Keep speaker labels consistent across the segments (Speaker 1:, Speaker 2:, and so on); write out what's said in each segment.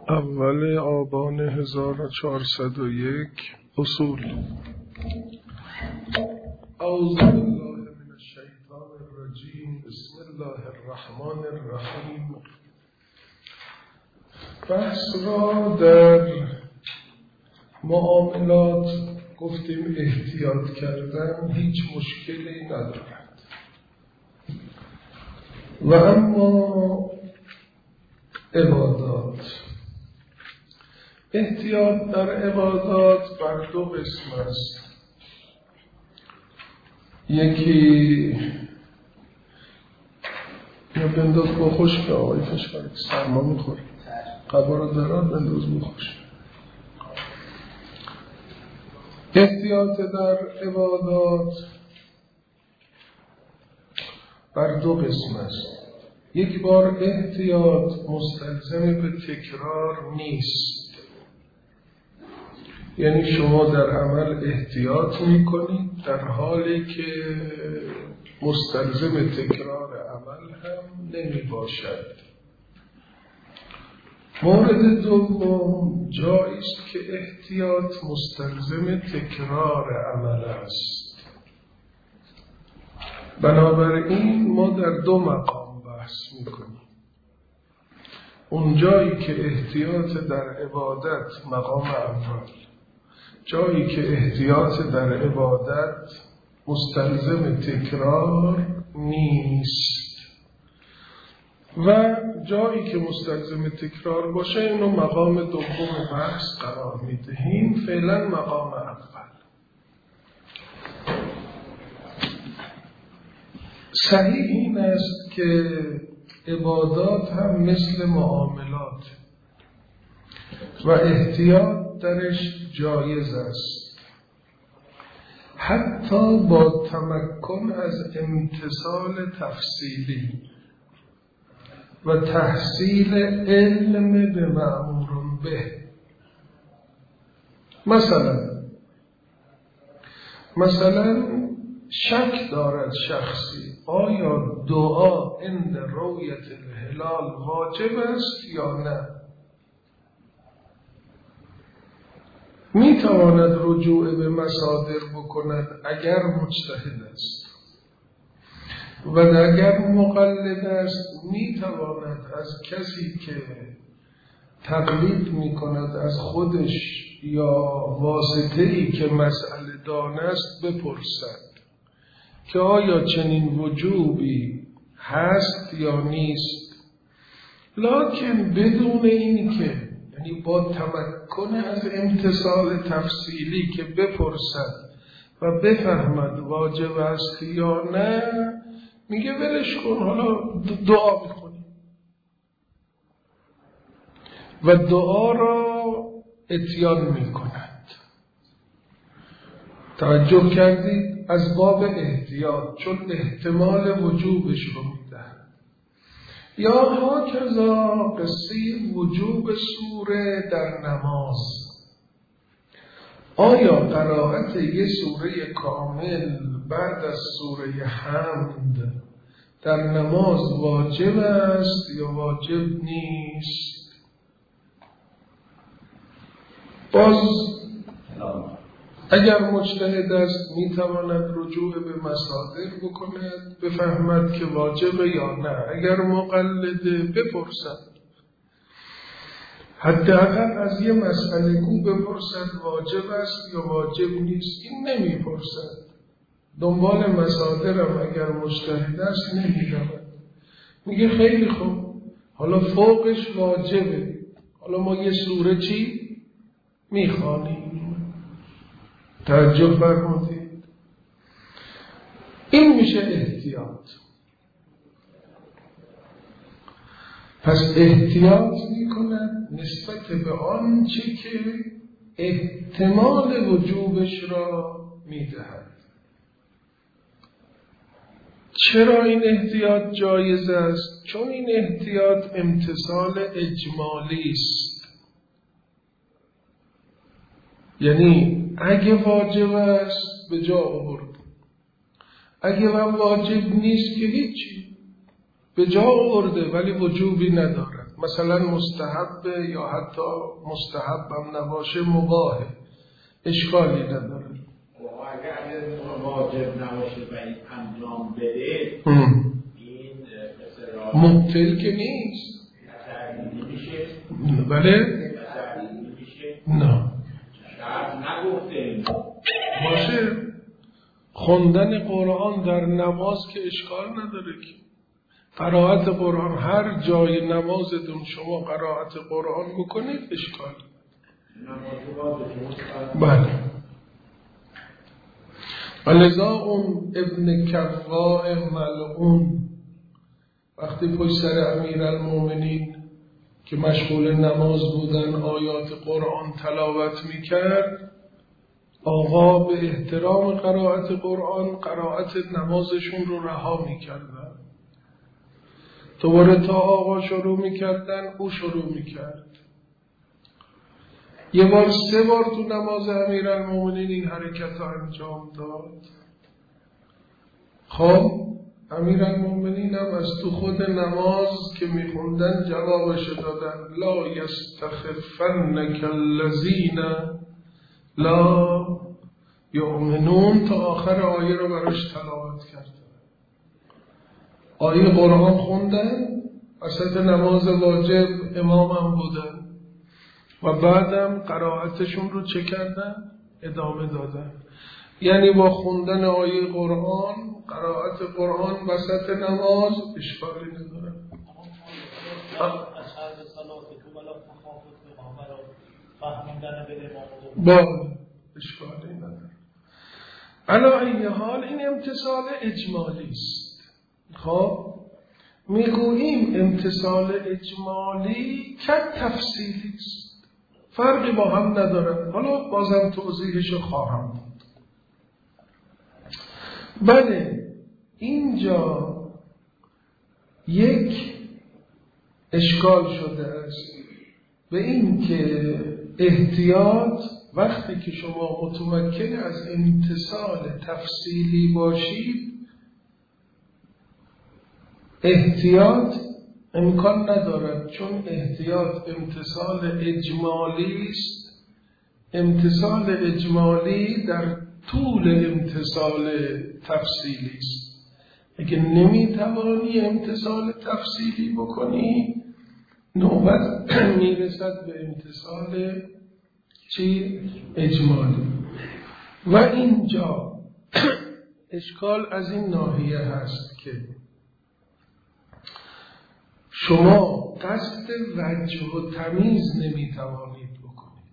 Speaker 1: اول آبان 1401 اصول. اعوذ بالله من الشیطان الرجیم. بسم الله الرحمن الرحیم. بحث را در معاملات گفتیم احتیاط کردن هیچ مشکلی ندارد، و اما عبادات، احتیاط در عبادات بر دو قسم است. یکی یا بنداز با خشک آقای فشکاری سرما میخوری قبا رو دراد بنداز با خشک. احتیاط در عبادات بر دو قسم است. یک بار احتیاط مستلزم به تکرار نیست، یعنی شما در عمل احتیاط میکنید در حالی که مستلزم تکرار عمل هم نمی باشد. مورد دوم جایی است که احتیاط مستلزم تکرار عمل است. بنابراین ما در دو مقام بحث میکنیم. اون جایی که احتیاط در عبادت مقام اول، جایی که احتیاط در عبادت مستلزم تکرار نیست، و جایی که مستلزم تکرار باشه اینو مقام دوم بحث قرار میدهیم. فعلا مقام اول. صحیح این است که عبادات هم مثل معاملات و احتیاط درش جایز است، حتی با تمکن از امتثال تفصیلی و تحصیل علم به مأمور به. مثلا شک دارد شخصی آیا دعا عند رؤیت الهلال واجب است یا نه. می تواند رجوع به مصادر بکند اگر مجتهد است، و اگر مقلد است می تواند از کسی که تقلید می کند از خودش یا واسطه‌ای که مسئله دان است بپرسد که آیا چنین وجوبی هست یا نیست، لکن بدون این که، یعنی با تمکن از امتثال تفصیلی که بپرسد و بفهمد واجب است یا نه، میگه ولش کن، حالا دعا میکنی و دعا را اتیان میکند. توجه کردید؟ از باب احتیاط، چون احتمال وجوبش رو میدهد. یا هاکذا قصه وجوب سوره در نماز. آیا قرائت یه سوره کامل بعد از سوره حمد در نماز واجب است یا واجب نیست؟ باز اگر مجتهد است میتواند رجوع به مصادر بکند بفهمد که واجب یا نه. اگر مقلده بپرسد، حداقل از یه مسئله گو بپرسد واجب است یا واجب نیست. این نمیپرسد، دنبال مصادرم اگر مجتهد است نمیرود، میگه خیلی خوب، حالا فوقش واجبه، حالا ما یه سوره چی میخوانیم. توجه فرمودید؟ این میشه احتیاط. پس احتیاط میکند نسبت به آنچه که احتمال وجوبش را میدهد. چرا این احتیاط جایز است؟ چون این احتیاط امتثال اجمالی است. یعنی اگه واجب است به جا آورد، اگه واجب نیست که هیچی، به جا آورده ولی وجوبی ندارد. مثلا مستحبه یا حتی مستحبم نباشه مباهه، اشکالی نداره.
Speaker 2: اگر واجب نباشه و این انجام بده این
Speaker 1: مبطل که نیست.
Speaker 2: تردیدی میشه؟
Speaker 1: بله؟
Speaker 2: تردیدی میشه؟
Speaker 1: نه
Speaker 2: شرط نگفته
Speaker 1: باشه. خوندن قرآن در نماز که اشکال نداره که. قرائت قرآن هر جای نمازتون شما قرائت قرآن بکنید اشکال بله. ولذا اون ابن کواء ملعون وقتی پشت سر امیرالمومنین که مشغول نماز بودن آیات قرآن تلاوت میکرد، آقا به احترام قرائت قرآن قرائت نمازشون رو رها میکردن. دوباره تا آقا شروع میکردن او شروع میکرد. یه بار 3 بار تو نماز امیرالمومنین این حرکت رو انجام داد. خب امیرالمومنین هم از تو خود نماز که میخوندن جوابش دادن لا یستخفنک الذین لا یؤمنون تا آخر آیه رو براش تلاوت کردن. آیه قرآن خوندن، وسط نماز واجب امامم بودن و بعدم قرائتشون رو چه کردن؟ ادامه دادن. یعنی با خوندن آیه قرآن قرائت قرآن وسط نماز اشکالی نداره. با اشکالی نداره. علی ای حال این امتصال اجمالی است. خب میگوییم امتصال اجمالی که تفصیلی است، فرقی با هم ندارد. حالا بازم توضیحشو خواهم داد. بله اینجا یک اشکال شده است به این که احتیاط وقتی که شما متمکن از امتصال تفصیلی باشید، احتیاط امکان ندارد، چون احتیاط امتصال اجمالی است. امتصال اجمالی در طول امتصال تفصیلی است. اگه نمیتوانی امتصال تفصیلی بکنی نوبت میرسد به امتصال چی؟ اجمالی. و اینجا اشکال از این ناحیه هست که شما قصد وجه و تمیز نمیتوانید بکنید،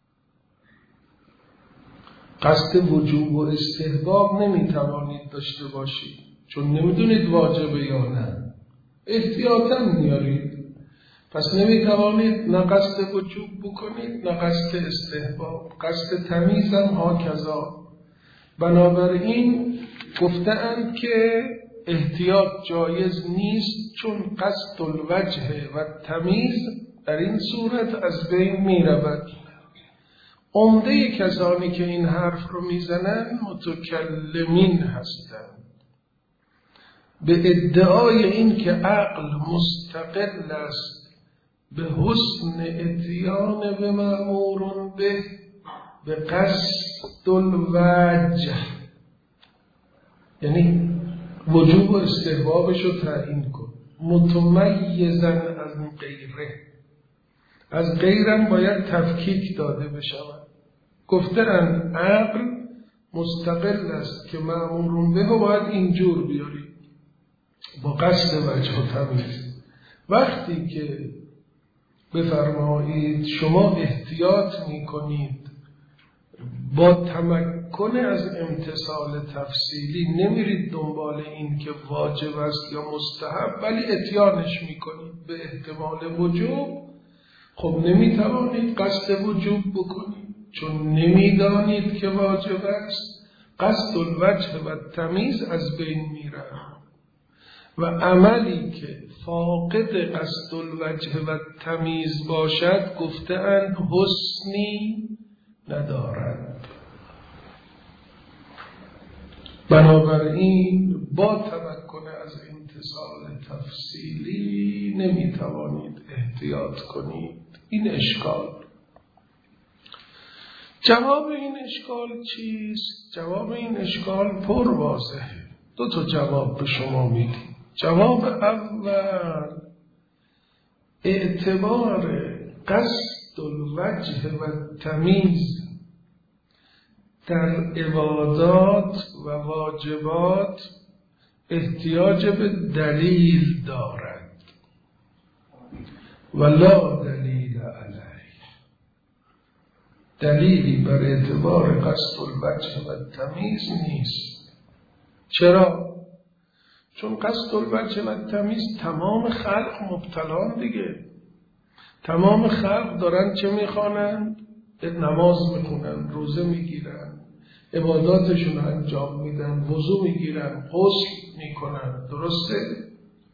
Speaker 1: قصد وجوب و استحباب نمیتوانید داشته باشید، چون نمیدونید واجبه یا نه، احتیاطاً میارید. پس نمیتوانید نه قصد وجوب بکنید نه قصد استحباب، قصد تمیز هم هاکذا. بنابراین گفتند که احتیاط جایز نیست، چون قصد الوجه و تمیز در این صورت از بین می رود. عمده کسانی که این حرف رو میزنن متکلمین هستند به ادعای این که عقل مستقل است به حسن اتیان به مأمور به قصد الوجه، یعنی وجوب و استحبابش رو تعیین کن متمیزن از غیره. از غیرم باید تفکیک داده بشود. گفتن عقل مستقل است که مأمور به باید اینجور بیاری با قصد وجه و تمیز. وقتی که بفرمایید شما احتیاط میکنید با تمکن از امتصال تفصیلی، نمیرید دنبال این که واجب است یا مستحب، ولی اتیانش میکنید به احتمال وجوب، خب نمیتوانید قصد وجوب بکنید چون نمیدانید که واجب است. قصد الوجه و تمیز از بین میره و عملی که فاقد قصد الوجه و تمیز باشد گفته‌اند حسنی ندارد. بنابراین با تمکن از اتصال تفصیلی نمیتوانید احتیاط کنید. این اشکال. جواب این اشکال چیست؟ جواب این اشکال پر واضحه. 2 تا جواب به شما میدیم. جواب اول، اعتبار قصد الوجه و تمیز در عبادات و واجبات احتیاج به دلیل دارد و لا دلیل علیه. دلیلی بر اعتبار قصد الوجه و تمیز نیست. چرا؟ چون قصد الوجه و تمیز تمام خلق مبتلان دیگه. تمام خلق دارن چه میخوانند؟ نماز میخونن، روزه میگیرن، عباداتشون انجام میدن، وضو میگیرن، غسل میکنن. درسته؟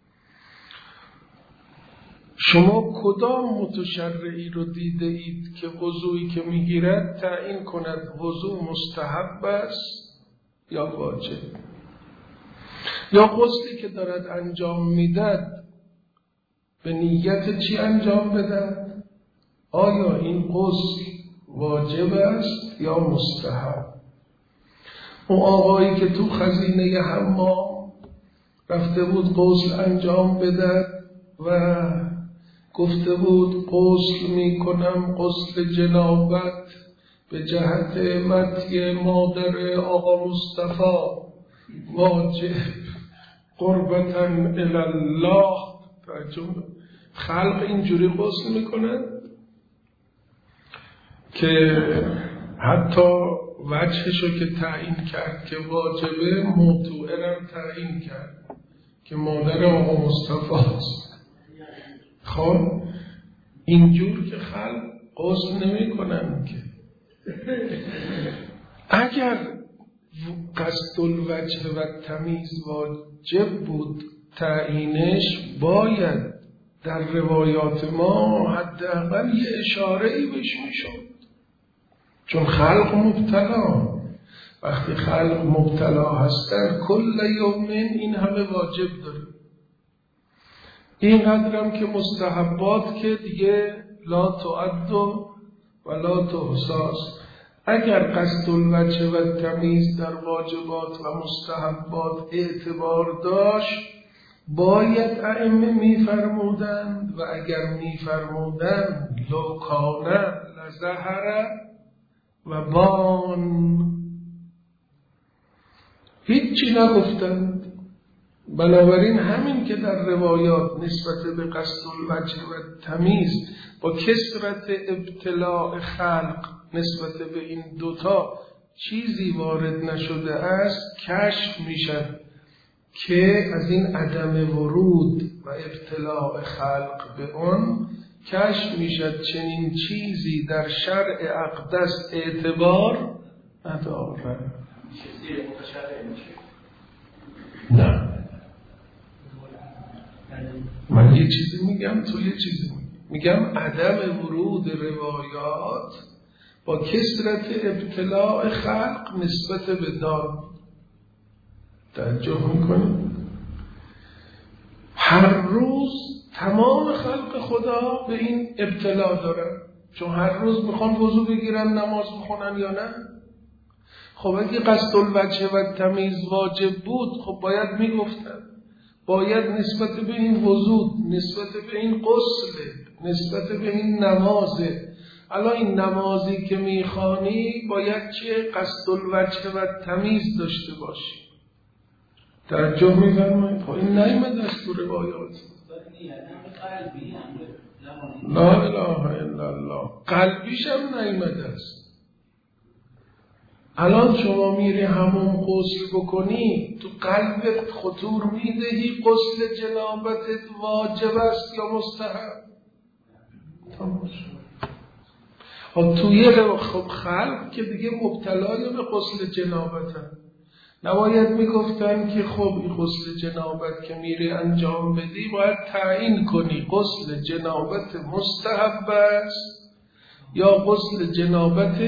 Speaker 1: شما کدام متشرعی رو دیده اید که وضویی که میگیرد تعیین کند وضو مستحب است یا واجب؟ یا غسلی که دارد انجام میدد به نیت چی انجام بدد؟ آیا این غسل واجب است یا مستحب؟ اون آقایی که تو خزینه حمام رفته بود غسل انجام بدد و گفته بود غسل میکنم غسل جنابت به جهت مطیع مادر آقا مصطفی واجب قربتاً الالله. خلق اینجوری غسل میکنن که حتی وجهشو که تعیین کرد که واجبه، موضوعه رو تعیین کرد که مادر آقا مصطفی است. خب اینجور که خلق غسل نمی کنن که. اگر قصد الوجه و تمیز واجب بود تعیینش، باید در روایات ما حداقل یه اشاره‌ای بهش میشد. چون خلق مبتلا، وقتی خلق مبتلا هستن کل یومین این همه واجب داره. اینقدرم که مستحبات که دیگه لا تعد و لا تحصى. اگر قصد الوجه و تمیز در واجبات و مستحبات اعتبار داشت، باید ائمه می‌فرمودند و اگر می‌فرمودند لو کان لظهر و بان، هیچی نگفتند. بنابراین همین که در روایات نسبت به قصد الوجه و تمیز با کثرت ابتلاء خلق نسبت به این دوتا چیزی وارد نشده است، کشف میشد که از این عدم ورود و ابتلاء خلق به اون کشف میشد چنین چیزی در شرع اقدس اعتبار نداره. نه، من یه چیزی میگم تو یه چیزی میگم عدم ورود روایات با کثرت ابتلاء خلق نسبت به دار. توجه میکنید؟ هر روز تمام خلق خدا به این ابتلا دارن، چون هر روز میخوان وضو بگیرن نماز بخونن یا نه؟ خب اگه قصد الوجه و تمیز واجب بود، خب باید میگفتن، باید نسبت به این وضو، نسبت به این غسل، نسبت به این نمازه، الان این نمازی که میخوانی باید چه قصد الوجه و تمیز داشته باشی. توجه می‌فرمایید؟ خب این نیامده از تو روایات. لا اله الا الله. قلبیش هم نیامده است. الان شما میری همون غسل بکنی، تو قلبت خطور میدهی غسل جنابتت واجب است یا مستحب؟ تمام شد. توی خب خلق که دیگه مبتلای به غسل جنابتن، نباید میگفتن که خب این غسل جنابت که میری انجام بدی باید تعیین کنی غسل جنابت مستحب است یا غسل جنابت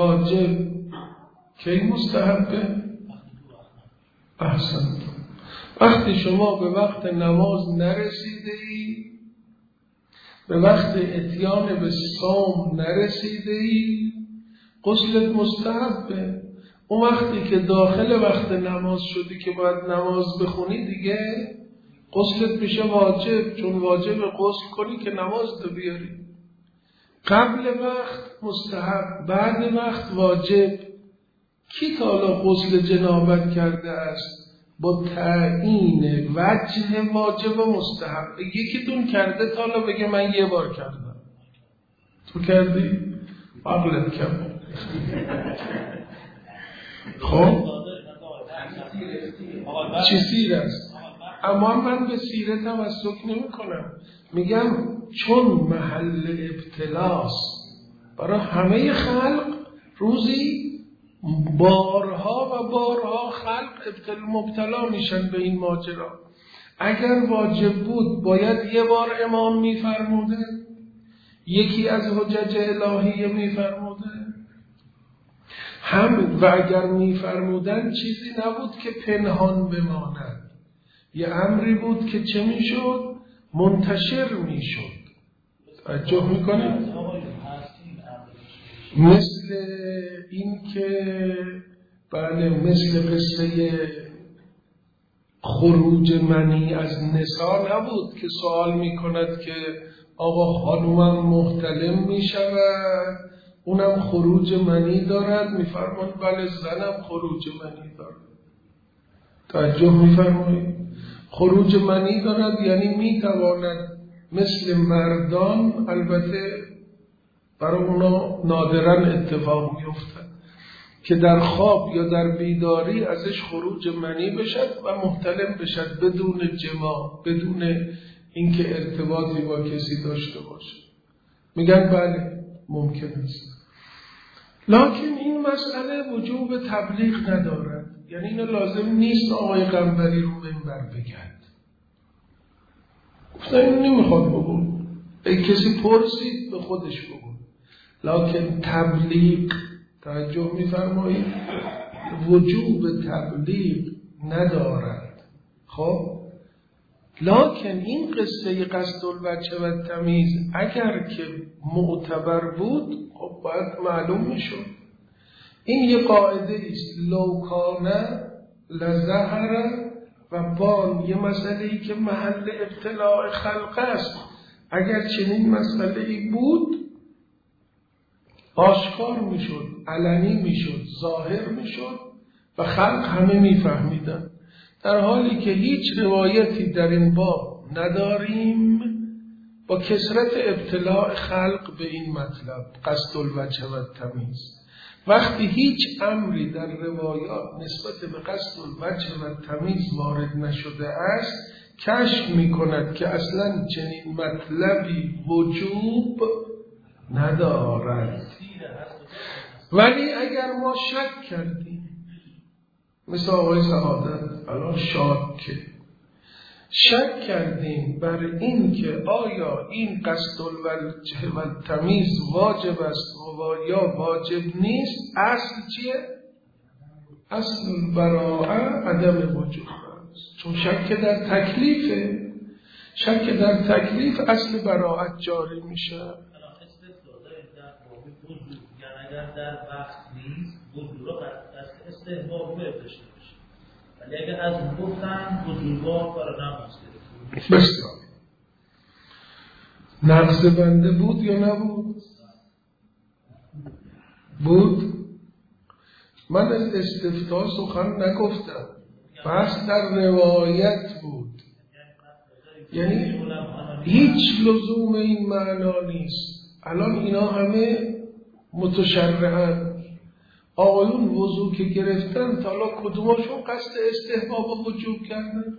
Speaker 1: واجب. کی مستحبه؟ احسن. وقتی شما به وقت نماز نرسیده ای، به وقت اتیان به صوم نرسیده ای، غسلت مستحبه. اون وقتی که داخل وقت نماز شدی که باید نماز بخونی دیگه غسلت میشه واجب، چون واجب غسل کنی که نماز تو بیاری. قبل وقت مستحب، بعد وقت واجب. کی تا حالا غسل جنابت کرده است با تعیین وجه واجب و مستحب؟ یکیتون کرده تا حالا بگه من یه بار کردم؟ تو کردی؟ عقلت کم. خب چی سیر است؟ اما من به سیره تمسک نمی کنم. میگم چون محل ابتلاست برای همه خلق، روزی بارها و بارها خلق مبتلا میشن به این ماجرا. اگر واجب بود باید یه بار امام میفرموده، یکی از حجج الهیه میفرموده هم، و اگر میفرمودن چیزی نبود که پنهان بماند، یه امری بود که چه میشد؟ منتشر میشد. توجه میکنید؟ مثل این که بله، مثل قصه خروج منی از نسا نبود که سوال میکند که آقا خانومم محتلم میشود، اونم خروج منی دارد، میفرماند بله زنم خروج منی دارد. توجه میفرمایید؟ خروج منی دارد یعنی میتواند مثل مردان، البته برای اونا نادراً اتفاق میفتد که در خواب یا در بیداری ازش خروج منی بشد و محتلم بشد بدون جماع، بدون اینکه ارتباطی با کسی داشته باشه. میگن بله ممکن است، لکن این مسئله وجوب تبلیغ ندارد. یعنی اینو لازم نیست آقای قنبری رو منبر بگد. گفتن اینو نمیخواد بگون، ای کسی پرسید به خودش بگون. لکن تبلیغ، توجه میفرمایید، وجوب تبلیغ ندارد. خب لکن این قصه قصد الوجه و تمیز اگر که معتبر بود خب باید معلوم میشد. این یه قاعده است، لو کان لظهر، و بان یه مسئله ای که محل ابتلاع خلق است. اگر چنین مسئله ای بود آشکار میشد، علنی میشد، ظاهر میشد و خلق همه میفهمیدن. در حالی که هیچ روایتی در این باب نداریم با کثرت ابتلاع خلق به این مطلب قصد الوجه و تمیز. وقتی هیچ امری در روایات نسبت به قصد الوجه و تمیز وارد نشده است، کشف میکند که اصلا چنین مطلبی وجوب ندارد. ولی اگر ما شک کردیم، مثل آقای سعادت الان شک کردیم بر این که آیا این قصد الوجه و تمیز واجب است و یا واجب نیست، اصل چیه؟ اصل البراءه عدم وجوب است. چون شک در تکلیفه، شک در تکلیف اصل براءت جاری میشه.
Speaker 3: اگر در وقت نیست وضو را از استحباب داشته باشه، ولی اگر از اون گفتن وضوبا برای نماز گرفت.
Speaker 1: بسیار نقض بنده بود یا نبود؟ بود. من از استفتاء سخن نگفتم، بس در روایت بود. یعنی هیچ لزوم این معنا نیست. الان اینا همه متشرعن. آقایون وضو که گرفتن تا حالا کدوماشون قصد استحباب و وجوب کردن؟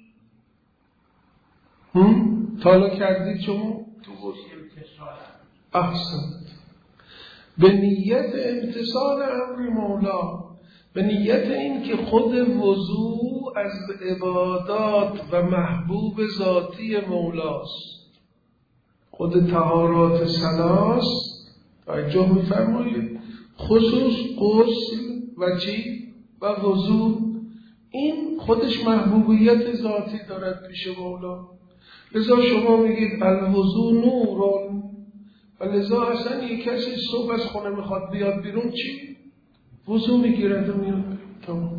Speaker 1: تا حالا کردید شما؟ تو وضو احسنت. به نیت امتثال امر مولا، به نیت این که خود وضو از عبادات و محبوب ذاتی مولاست، خود طهارات ثلاث. توجه می‌فرمایید، خصوص غسل و چی؟ و وضو. این خودش محبوبیت ذاتی دارد پیش مولا. لذا شما میگید الوضو نورون، و لذا اصلا یک کسی صبح از خونه میخواد بیاد بیرون چی؟ وضو میگیرد و میاد بیرون. تمام.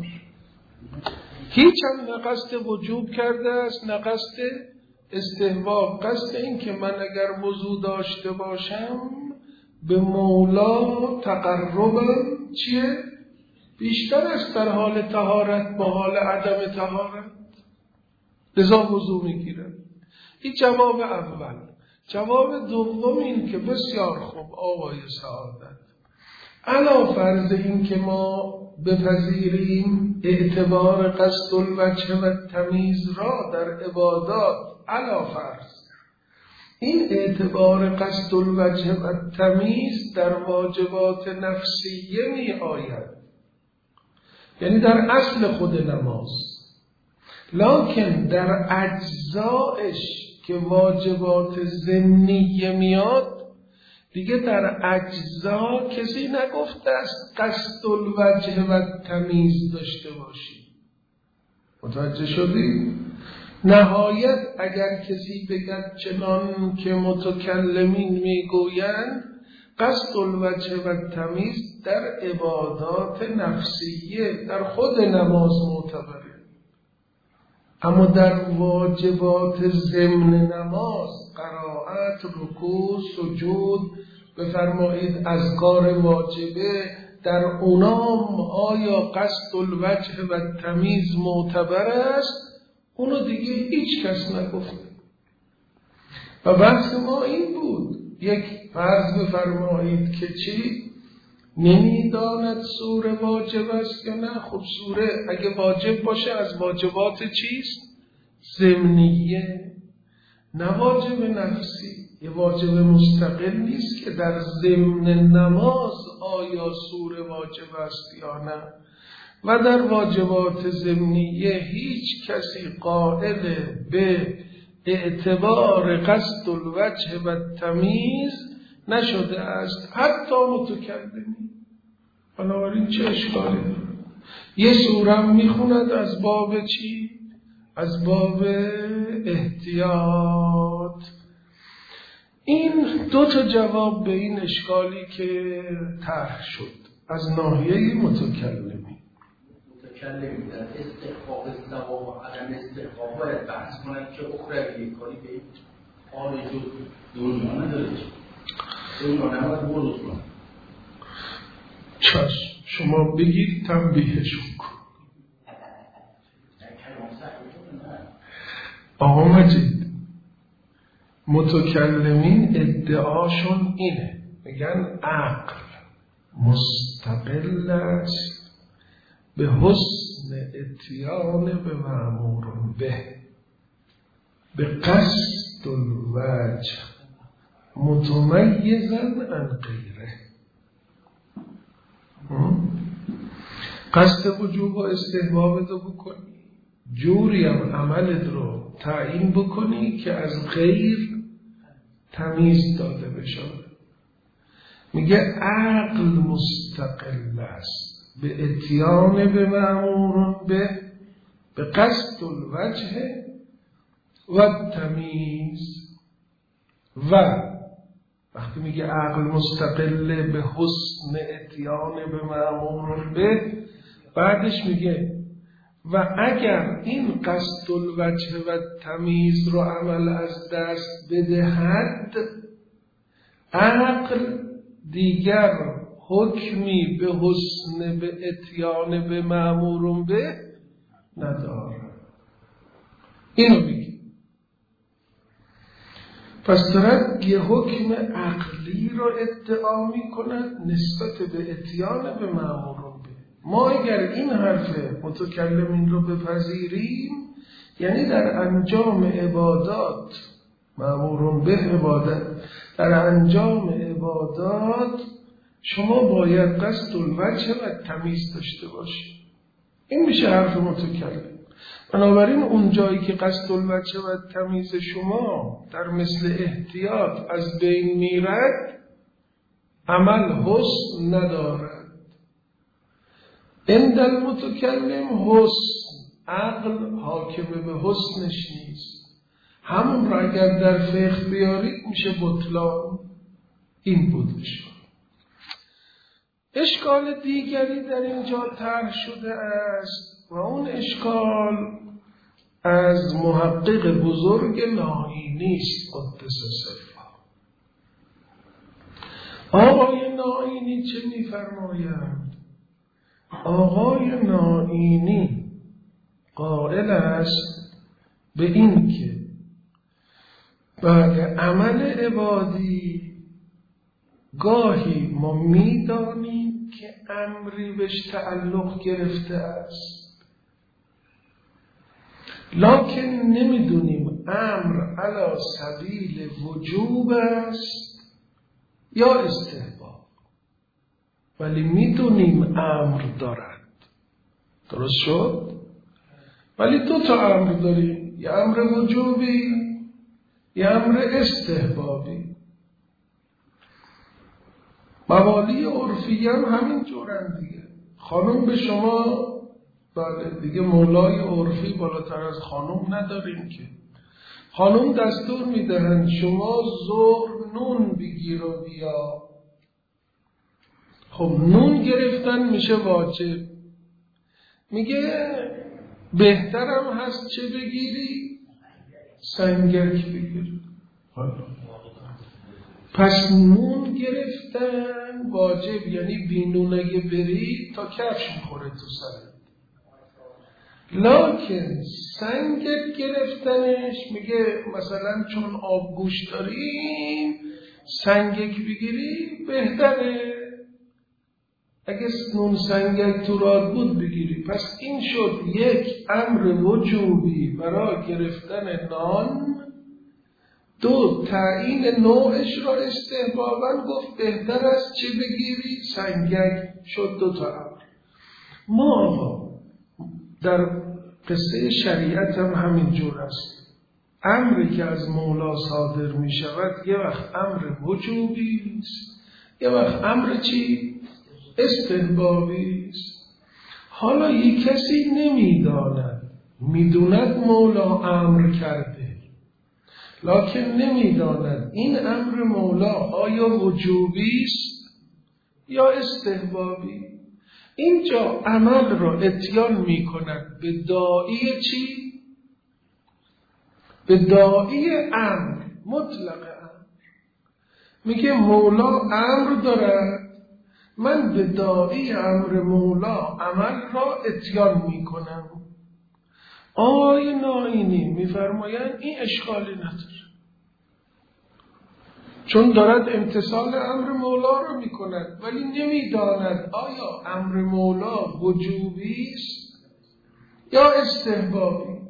Speaker 1: هیچ هم نه قصد وجوب کرده است نه قصد استحباب. قصد این که من اگر وضو داشته باشم به مولا تقربم چیه؟ بیشتر است در حال طهارت با حال عدم طهارت. لذا وضو میگیرم. این جواب اول. جواب دوم این که بسیار خوب آقای سعادت، علا فرض این که ما بپذیریم اعتبار قصد الوجه و تمیز را در عبادات، علا فرض این اعتبار قصد الوجه و تمیز در واجبات نفسیه می آید، یعنی در اصل خود نماز، لکن در اجزایش که واجبات ضمنیه میاد دیگه در اجزا کسی نگفته است قصد الوجه و تمیز داشته باشی. متوجه شدی؟ نهایت اگر کسی بگد چنان که متکلمین میگویند قصد الوجه و تمیز در عبادات نفسیه در خود نماز معتبره، اما در واجبات ضمن نماز قرائت، رکوع، سجود، بفرمایید اذکار واجبه، در اونام آیا قصد الوجه و تمیز معتبر است؟ اونو دیگه هیچ کس نگفته. و بحث ما این بود، یک فرض بفرمایید که چی؟ نمیداند سوره واجب است یا نه؟ خب سوره اگه واجب باشه از واجبات چیست؟ ضمنیه، نه واجب نفسی. یه واجب مستقل نیست که در ضمن نماز آیا سوره واجب است یا نه. و در واجبات ضمنیه هیچ کسی قائل به اعتبار قصد الوجه و تمیز نشده است، حتی متکلمی. بنابراین چه اشکالی داره؟ یه سوره میخوند از باب چی؟ از باب احتیاط. این دو تا جواب به این اشکالی که طرح شد از ناحیه متکلمی
Speaker 4: در استحقاق ثواب و عدم استحقاق باید بحث کنند که اخروی کاری به حال دنیا نداره، دنیا نباید بروز کنند.
Speaker 1: چشم، شما بگید تنبیهشون کن. آقا مجید، متکلمین ادعاشون اینه، میگن عقل مستقل است به حسن اتیان به مأمور به قصد الوجه متمیزا عن غیره. قصد وجوب و استحباب رو بکنی، جوری هم عملت رو تعیین بکنی که از غیر تمیز داده بشه. میگه عقل مستقل است به اتیان به مأمور به قصد الوجه و تمیز. و وقتی میگه عقل مستقل به حسن اتیان به مأمور به، بعدش میگه و اگر این قصد الوجه و تمیز رو عمل از دست بدهد، عقل دیگر حکمی به حسن به اتیان به مأمور به نداره. اینو میگه. پس دارد یه حکم عقلی رو ادعا میکند نسبت به اتیان به مأمور به. ما اگر این حرف متکلمین رو بپذیریم، یعنی در انجام عبادات مأمور به عبادت، در انجام عبادات شما باید قصد الوجه و تمیز داشته باشید. این میشه حرف متکلم. بنابراین اون جایی که قصد الوجه و تمیز شما در مثل احتیاط از بین میرد، عمل حسن ندارد. عند المتکلم حسن عقل حاکم به حسنش نیست. همون را اگر در فقه بیارید میشه بطلان. این بود اشکال. اشکال دیگری در اینجا طرح شده است و اون اشکال از محقق بزرگ نائینی است قدس سره. آقای نائینی چه می‌فرمایند؟ آقای نائینی قائل است به این که بعد عمل عبادی گاهی ما می‌دانیم که امری بهش تعلق گرفته است، لکن نمی‌دونیم امر علی سبیل وجوب است یا استحباب، ولی می‌دونیم امر دارد. درست شد؟ ولی دو تا امر داریم، یه امر وجوبی یه امر استحبابی. موالی عرفی هم همین جورن دیگه. خانم به شما بله دیگه مولای عرفی بالاتر از خانم نداریم که. خانم دستور میدهند شما ظهر نون بگیر و بیا. خب نون گرفتن میشه واجب. میگه بهترم هست چه بگیری؟ سنگک بگیری. پس نون گرفتن واجب، یعنی بینون اگه بری تا کفش میخوره تو سرت. لکن سنگک گرفتنش میگه مثلا چون آبگوش داریم سنگک بگیری بهتره. اگه نون سنگک تو راه بود بگیری. پس این شد یک امر وجوبی برای گرفتن نان. دو تعیین نوعش را استحباباً گفت بهتر است چه بگیری؟ سنگک. شد دو تا امر. ما در قصه شریعت هم همین جور است. امری که از مولا صادر می شود یه وقت امر وجوبی است، یه وقت امر چی؟ استحبابی است. حالا یک کسی نمیداند، میدوند مولا امر کرده لکن نمیداند این امر مولا آیا وجوبی است یا استحبابی. اینجا عمل را اتیان می کند به داعی چی؟ به داعی امر، مطلق امر. میگه مولا امر دارد، من به داعی امر مولا عمل را اتیان می کنم. آقای نائینی میفرمایند این اشکالی نداره، چون دارد امتثال امر مولا رو می کند ولی نمیداند آیا امر مولا وجوبی است یا استحبابی.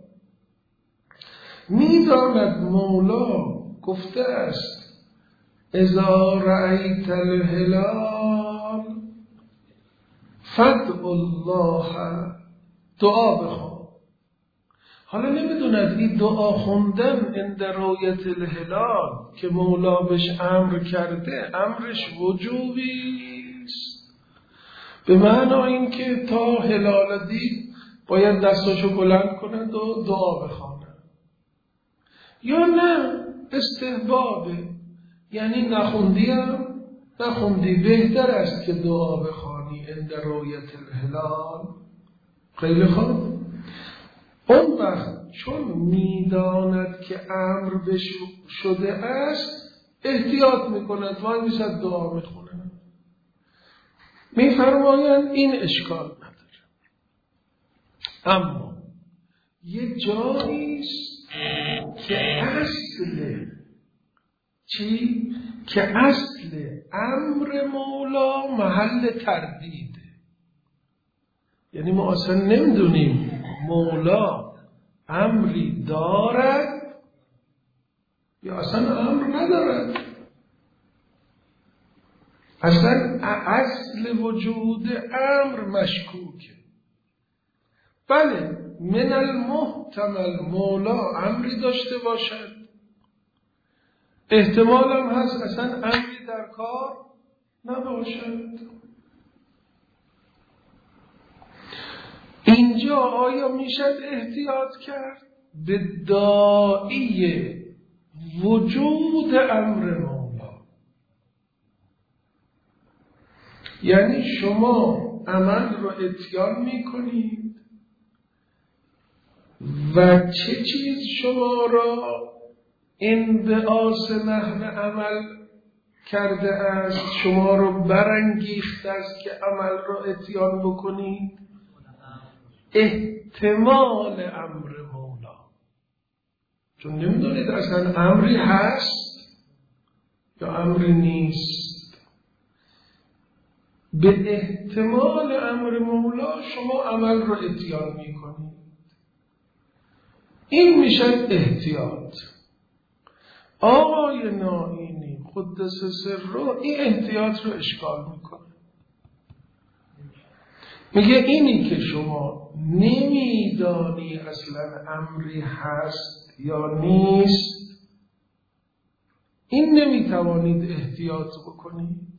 Speaker 1: میداند مولا گفته است اذا رأیت الهلال فادع الله، دعا بخوان. حالا نمیدوند این دعا خوندن عند رؤیت الهلال که مولا بهش امر کرده امرش وجوبی است، به معنی این که تا هلال دید باید دستاشو بلند کند و دعا بخواند، یا نه استحبابه، یعنی نخوندی بهتر است که دعا بخوانی عند رؤیت الهلال. خیلی خوب. اون وقت چون میداند که امر بش شده است احتیاط میکند، وای میسد دعا میخونه. میفرمایند این اشکال نداره، اما یه جاییست که اصل چی؟ که اصل امر مولا محل تردیده. یعنی ما اصلا نمیدونیم مولا امری دارد یا اصلا امر ندارد. اصلا اصل وجود امر مشکوکه. بله من المحتمل مولا امری داشته باشد، احتمال هم هست اصلا امری در کار نباشد. اینجا آیا میشد احتیاط کرد؟ به داعی وجود امر مولا. یعنی شما عمل رو اتیان میکنید و چه چیز شما را انبعاث نحو عمل کرده است، شما رو برانگیخته است که عمل را اتیان بکنید؟ احتمال امر مولا. چون نمیدونید اصلا امری هست یا امری نیست. به احتمال امر مولا شما عمل را اتیان میکنید. این میشه احتیاط. آقای نائینی قدس سره این احتیاط رو اشکال میکنه. میگه اینی که شما نمیدانی اصلا امری هست یا نیست، این نمیتوانید احتیاط بکنید.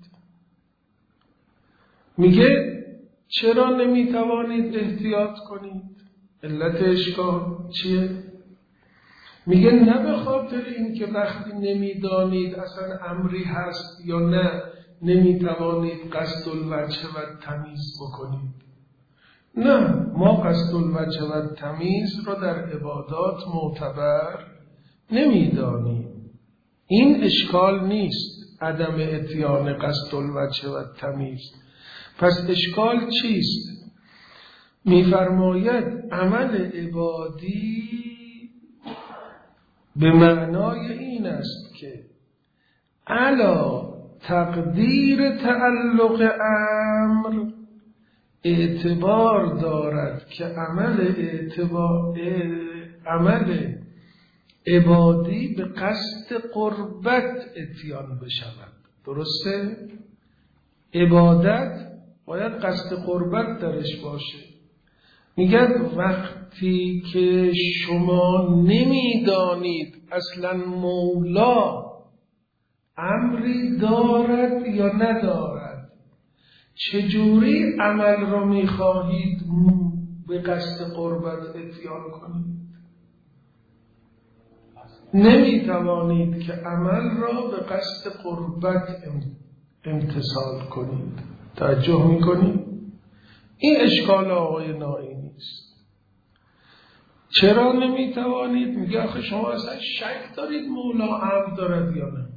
Speaker 1: میگه چرا نمیتوانید احتیاط کنید؟ علت اشکال چیه؟ میگه نه به خاطر اینکه وقتی نمیدانید اصلا امری هست یا نه نمیتوانید قصد الوجه و تمیز بکنید. نه، ما قصد الوجه و تمیز را در عبادات معتبر نمیدانیم. این اشکال نیست، عدم اتیان قصد الوجه و تمیز. پس اشکال چیست؟ میفرماید عمل عبادی به معنای این است که علا تقدیر تعلق امر اعتبار دارد که عمل عبادی به قصد قربت اتیان بشود. درسته؟ عبادت باید قصد قربت درش باشه. میگن وقتی که شما نمیدانید اصلا مولا امری دارد یا ندارد، چجوری عمل را میخواهید به قصد قربت اتیان کنید؟ نمیتوانید که عمل را به قصد قربت امتثال کنید. توجه میکنید؟ این اشکال آقای نائینی است. چرا نمیتوانید؟ میگه آخه شما اصلا شک دارید مولا امر دارد یا نه.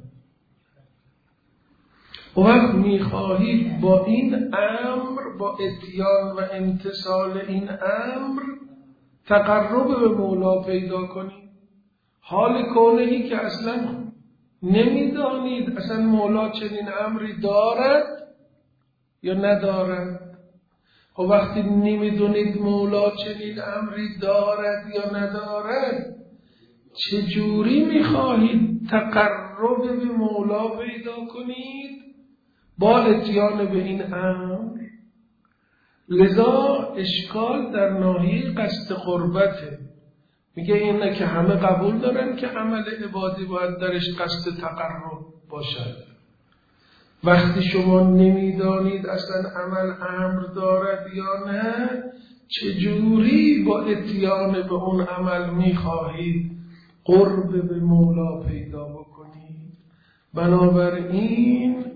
Speaker 1: وقت میخواهید با این امر، با اتیان و امتثال این امر تقرب به مولا پیدا کنید. حال کونهی که اصلا نمیدانید اصلا مولا چنین امری دارد یا ندارد. و وقتی نمیدونید مولا چنین امری دارد یا ندارد، چجوری میخواهید تقرب به مولا پیدا کنید؟ با اتیان به این امر. لذا اشکال در ناحیه قصد قربته. میگه اینه که همه قبول دارن که عمل عبادی باید درش قصد تقرب باشد. وقتی شما نمیدانید اصلا عمل امر دارد یا نه، چجوری با اتیان به اون عمل میخواهید قرب به مولا پیدا بکنید؟ بنابراین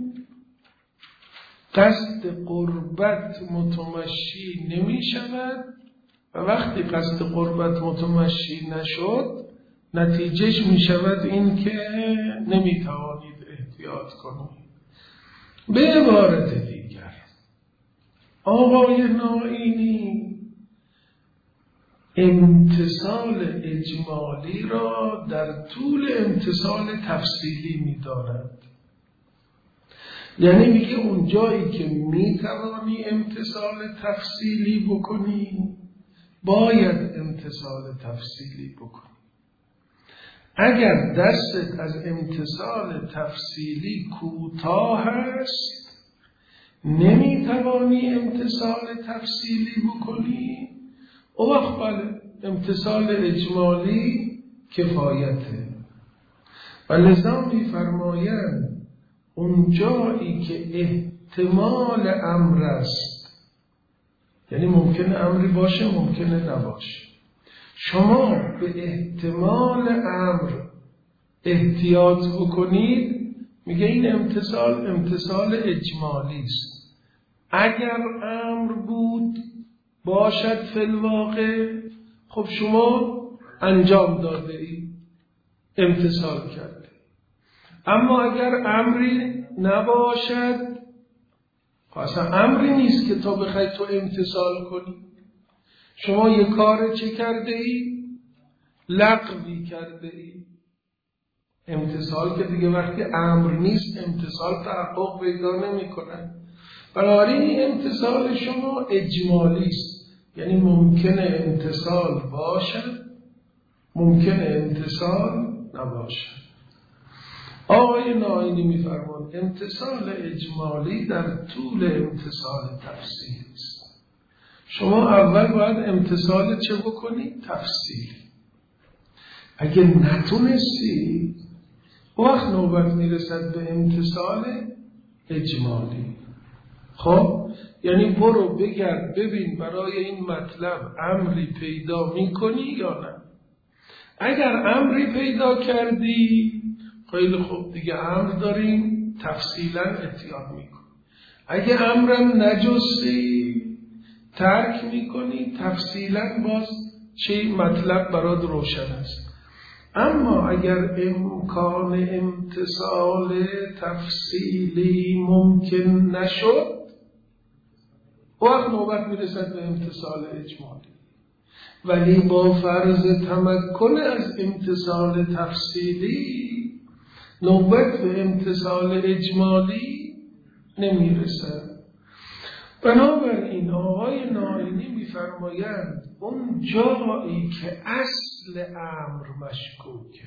Speaker 1: قصد قربت متمشی نمی شود و وقتی قصد قربت متمشی نشد، نتیجهش می شود این که نمی توانید احتیاط کنید. به عبارت دیگر آقای نائینی امتثال اجمالی را در طول امتثال تفصیلی می دارد. یعنی میگه اون جایی که میتوانی امتثال تفصیلی بکنی باید امتثال تفصیلی بکنی. اگر دستت از امتثال تفصیلی کوتاه است، نمیتوانی امتثال تفصیلی بکنی، او وقت بله امتثال اجمالی کفایته. و لذا میفرمایند اون جایی که احتمال امر است یعنی ممکنه امری باشه ممکنه نباشه. شما به احتمال امر احتیاط بکنید، میگه این امتثال اجمالی است. اگر امر بود باشد فی الواقع، خب شما انجام داده ای، امتثال کرده. اما اگر امری نباشد، اصلا امری نیست که تا بخوای تو امتثال کنی. شما یک کار چه کرده ای؟ لغوی کرده ای. امتثال که دیگه وقتی امر نیست امتثال تحقق پیدا نمی‌کنه. بنابراین امتثال شما اجمالی است، یعنی ممکنه امتثال باشد ممکنه امتثال نباشد. آقای نائینی می‌فرماند امتثال اجمالی در طول امتثال تفصیلی است. شما اول باید امتثال چه بکنی؟ تفصیلی. اگه نتونستی وقت نوبت میرسد به امتثال اجمالی. خب یعنی برو بگرد ببین برای این مطلب امری پیدا میکنی یا نه. اگر امری پیدا کردی خیلی خوب، دیگه امر داریم تفصیلا اتیان میکنی. اگه امرم نجستی ترک میکنی، تفصیلا باز چه مطلب برات روشن است. اما اگر امکان امتثال تفصیلی ممکن نشد، وقت نوبت میرسد به امتثال اجمالی. ولی با فرض تمکن از امتثال تفصیلی نوبت به امتثال اجمالی نمیرسد. بنابراین آقای نائینی میفرمایند اون جایی که اصل امر مشکوکه،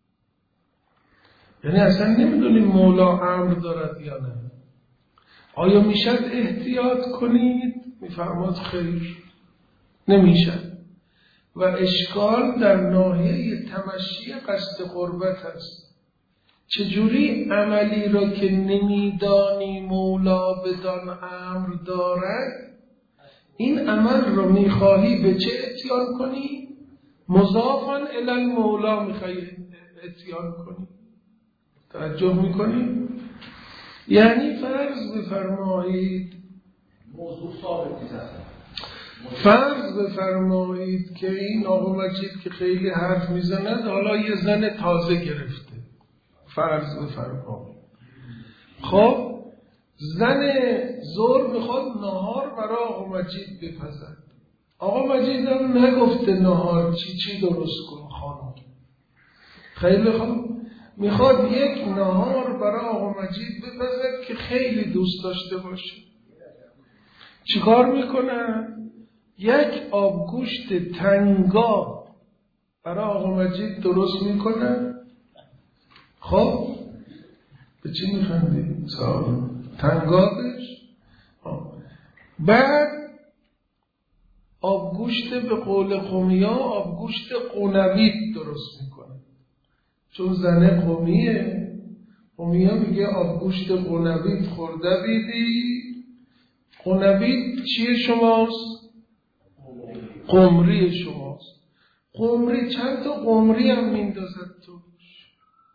Speaker 1: یعنی اصلا نمیدونیم مولا امر دارد یا نه، آیا میشد احتیاط کنید؟ میفرماد خیر، نمیشد. و اشکال در ناحیه تمشی قصد قربت است. چجوری عملی را که نمیدانی مولا بدان امر دارد، این عمل را میخواهی به چه اتیان کنی؟ مضافاً الی المولا میخواهی اتیان کنی. توجه میکنی؟ یعنی فرض بفرمایید
Speaker 4: موضوع ثابت نیست.
Speaker 1: فرض بفرمایید که این آقا مجید که خیلی حرف میزند حالا یه زن تازه گرفته. فرض بفرمایید خب زن زور میخواد نهار برای آقا مجید بپزد. آقا مجید هم نگفته نهار چی درست کن خانم. خیلی خوب، میخواد یک نهار برای آقا مجید بپزد که خیلی دوست داشته باشه. چیکار میکنه؟ یک آبگوشت تنگا برای آقا مجید درست میکنه. خب به چی میخندی؟ تنگابش. بعد آبگوشت به قول قومیا آبگوشت قونوید درست میکنه، چون زنه قومیه. قومیا میگه آبگوشت قونوید خورده بیدی. قونوید چیه شماست؟ قمری شماست. قمری چند تا قمری هم میندازد توش.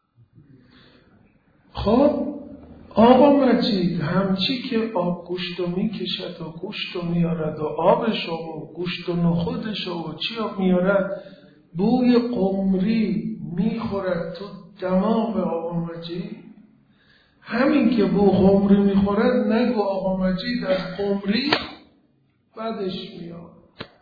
Speaker 1: خب آقا مجید همچی که آب گوشت رو میکشد و گوشت رو میارد و آبش و گوشت و نخودش و چی رو میارد، بوی قمری میخورد تو دماغ آقا مجید. همین که بو قمری میخورد نگو آقا مجید از قمری بعدش میاد.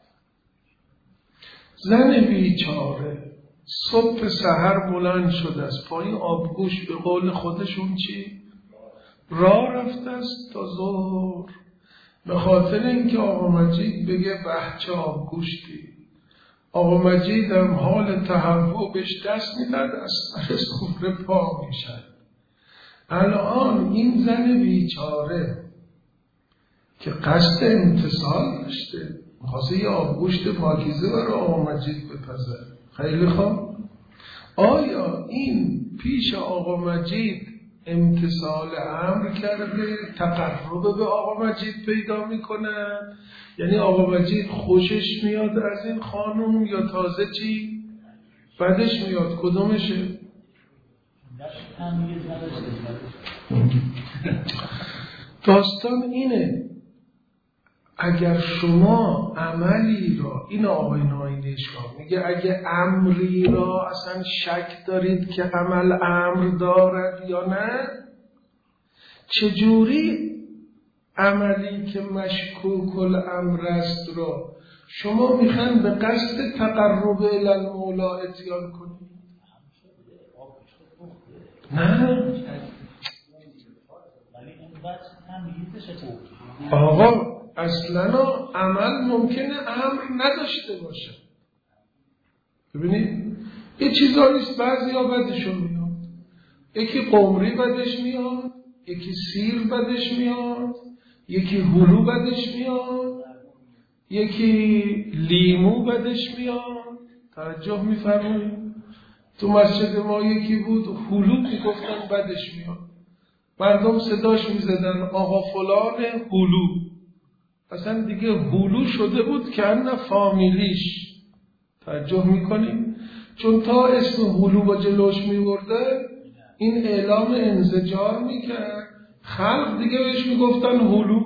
Speaker 1: زن بیچاره صبح سحر بلند شده است، پایین آبگوش به قول خودشون چی؟ راه رفته است تا ظهر، به خاطر اینکه آقا مجید بگه بچه آبگوشتی. آقا مجید هم حال تهوع بهش دست میداد، از سر سفره پا میشد. الان این زن بیچاره که قصد امتثال داشته، می‌خواسته یه آبگوشت پاکیزه برای آقا مجید بپزه. خیلی خوب، آیا این پیش آقا مجید امتثال امر کرده، تقرب به آقا مجید پیدا میکنن. یعنی آقا مجید خوشش میاد از این خانم یا تازه چی؟ بدش میاد؟ کدومشه؟ داستان اینه اگر شما عملی را، این آقای ناینی اشکال میگه اگه امری را اصلا شک دارید که عمل امر دارد یا نه، چجوری عملی که مشکوک الامر است را شما میخواین به قصد تقرب الی المولا اتیان کنید؟ نه آقا اصلا عمل ممکنه امر نداشته باشه. ببینید یه چیزاییست بعضی ها بدشون میاد، یکی قمری بدش میاد، یکی سیر بدش میاد، یکی هلو بدش میاد، یکی لیمو بدش میاد. توجه میفرمایید؟ تو مسجد ما یکی بود هلو میگفتن بدش میاد، مردم صداش میزدن آقا فلان هلو، اصلا دیگه هلو شده بود که نه فامیلیش. توجه میکنیم؟ چون تا اسم هلو با جلوش میورده این اعلام انزجار میکرد، خلق دیگه بهش میگفتن هلو.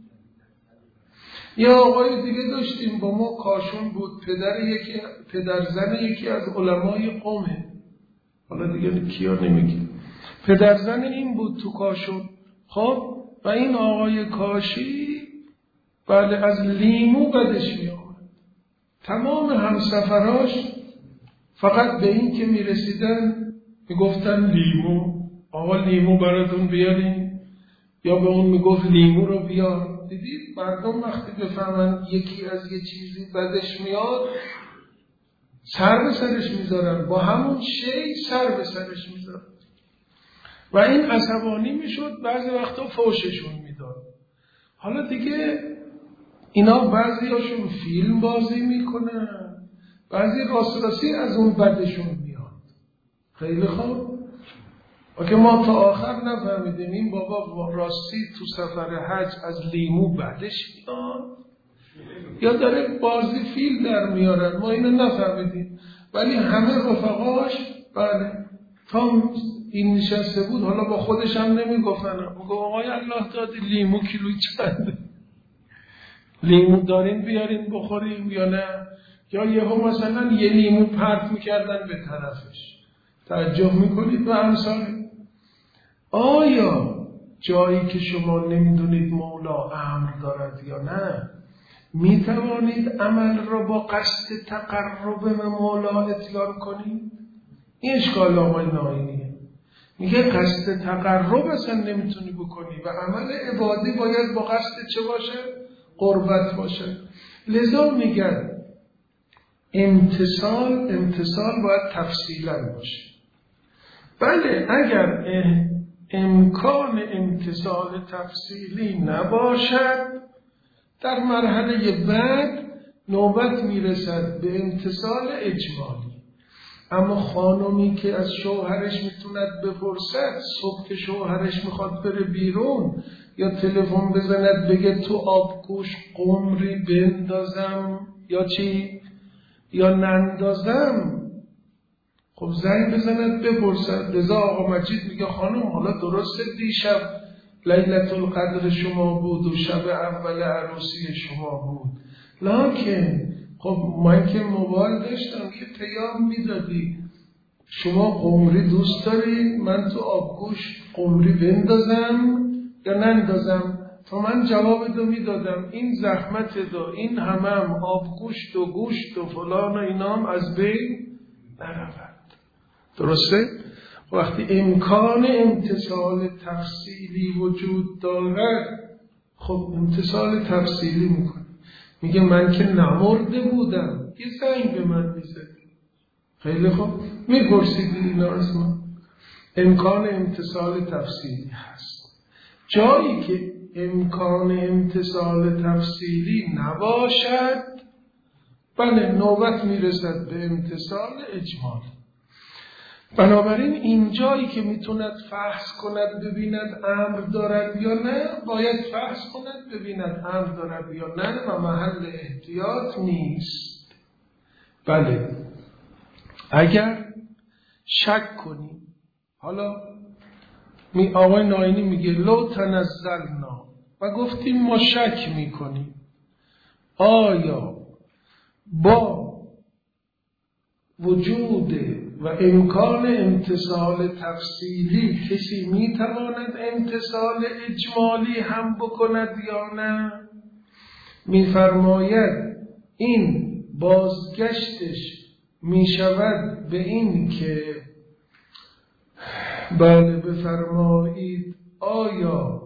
Speaker 1: یه آقای دیگه داشتیم با ما کاشون بود، پدرزن یکی از علمای قومه، حالا دیگه کیا نمیگیم، پدرزن این بود تو کاشون. خب و این آقای کاشی بله از لیمو بدش می آمد. تمام همسفراش فقط به این که می رسیدن می گفتن لیمو، آقا لیمو براتون بیارین، یا به اون می گفت لیمو رو بیار. دیدید مردم وقتی بفهمن یکی از یه چیزی بدش میاد سر به سرش میذارن، با همون شی سر به سرش میذارن و این عصبانی میشد، بعضی وقتا فوششون میداد. حالا دیگه اینا بعضی هاشون فیلم بازی میکنن، بعضی راستی از اون بدشون میاد. خیلی خوب و که ما تا آخر نفهمیدیم این بابا راستی تو سفر حج از لیمو بدش میاد یا داره بازی فیلم در میارن، ما اینو نفهمیدیم. ولی همه رفقاش بله تا این نشسته بود حالا با خودش هم نمیگفتن، میگو آقای الله دادی لیمو کیلوی چنده، لیمو دارین بیارین بخوریم یا نه، یا یهو مثلا یه لیمو پرت میکردن به طرفش. توجه میکنید به امثال؟ آیا جایی که شما نمیدونید مولا امر دارد یا نه میتوانید عمل را با قصد تقرب به مولا اتیان کنید؟ این اشکال آقای ناینیه، میگه قصد تقرب اصلا نمیتونی بکنی و عمل عبادی باید با قصد چه باشه؟ قربت باشه. لذا میگن امتصال باید تفصیلا باشه. بله اگر امکان امتصال تفصیلی نباشد در مرحله بعد نوبت میرسد به امتصال اجمالی. اما خانمی که از شوهرش میتوند بپرسد صبح که شوهرش میخواد بره بیرون یا تلفن بزند بگه تو آبگوش قمری بندازم یا چی یا نندازم، خب زنگ بزند بپرسد. لذا آقا مجید میگه خانم حالا درسته دیشب لیلة القدر شما بود و شب اول عروسی شما بود، لکن خب من که موبایل داشتم که پیام میدادی شما قمری دوست داری من تو آبگوش قمری بندازم یا نندازم، تا من جواب دو میدادم این زحمت دو این همم آبگوشت و گوشت و فلان و اینام از بین نرود. درسته؟ وقتی امکان امتصال تفصیلی وجود دارد خب امتصال تفصیلی میکنه. میگه من که نمرده بودم یه زنگ به من میزدی. خیلی خوب میپرسیدی اینا از ما. امکان امتصال تفصیلی هست. جایی که امکان امتصال تفصیلی نباشد بله نوبت میرسد به امتصال اجمالی. بنابراین این جایی که میتوند فحص کند ببیند امر دارد یا نه، باید فحص کند ببیند امر دارد یا نه و محل احتیاط نیست. بله اگر شک کنیم، حالا آقای ناینی میگه لو تنزلنا و گفتیم ما شک میکنیم آیا با وجود و امکان امتصال تفصیلی کسی میتواند امتصال اجمالی هم بکند یا نه؟ میفرماید این بازگشتش میشود به این که بله بفرمایید آیا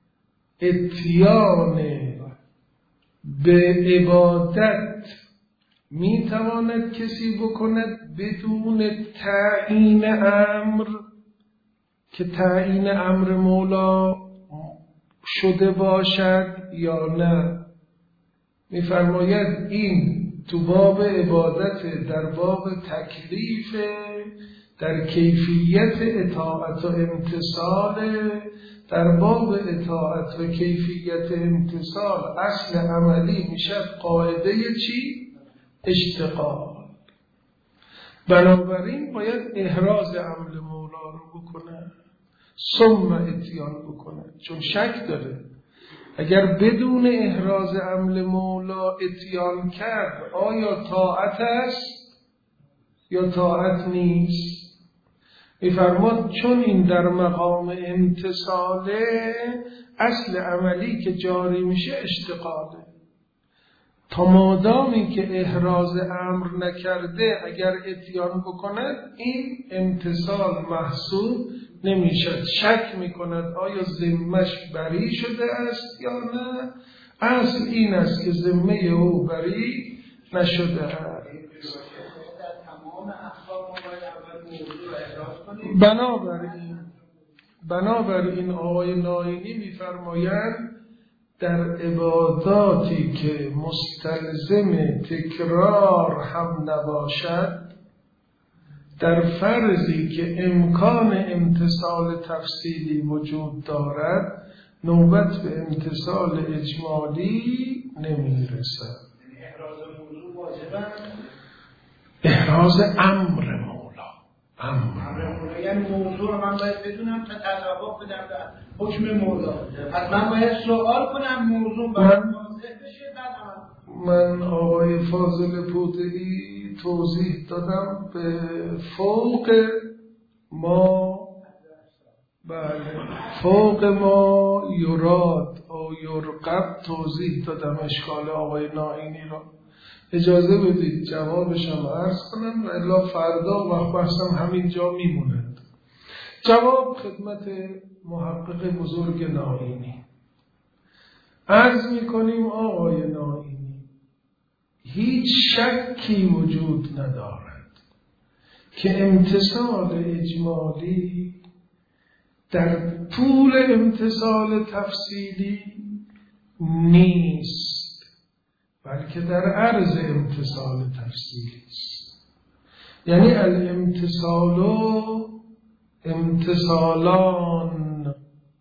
Speaker 1: اتیان به عبادت میتواند کسی بکند بدون تعیین امر که تعیین امر مولا شده باشد یا نه؟ میفرماید این تو باب عبادت، در باب تکلیف، در کیفیت اطاعت و امتثال، در باب اطاعت و کیفیت امتثال اصل عملی میشد قاعده چی؟ اشتغال. بنابراین باید احراز امر مولا رو بکنه ثم اتیان بکنه، چون شک داره اگر بدون احراز امر مولا اتیان کرد آیا طاعت است یا طاعت نیست؟ میفرماد چون این در مقام امتثاله اصل عملی که جاری میشه اشتغاله. تا مادامی که احراز امر نکرده اگر اتیان بکند این امتثال محسوب نمیشد. شک میکند آیا ذمه‌اش بری شده است یا نه؟ اصل این است که ذمه او بری نشده است. بنابراین آقای ناینی میفرمایند در عباداتی که مستلزم تکرار هم نباشد، در فرضی که امکان امتثال تفصیلی وجود دارد نوبت به امتثال اجمالی نمیرسد. احراز امر مولا. امر مولا
Speaker 4: یعنی موضوع رو من باید بدونم تا تصور بدم به حکم مولا. پس من باید سوال کنم موضوع باید واضح بشه.
Speaker 1: من آقای فاضل پودری توضیح دادم به فوق ما، بله فوق ما یراد او یرقب توضیح دادم اشکال آقای ناینی را. اجازه بدید جوابشم عرض کنم و الا فردا وقت بحثم همینجا میموند. جواب خدمت محقق بزرگ ناینی عرض میکنیم آقای ناینی هیچ شکی وجود ندارد که امتثال اجمالی در طول امتثال تفصیلی نیست، بلکه در عرض امتثال تفصیلی است. یعنی الامتثال امتثالان،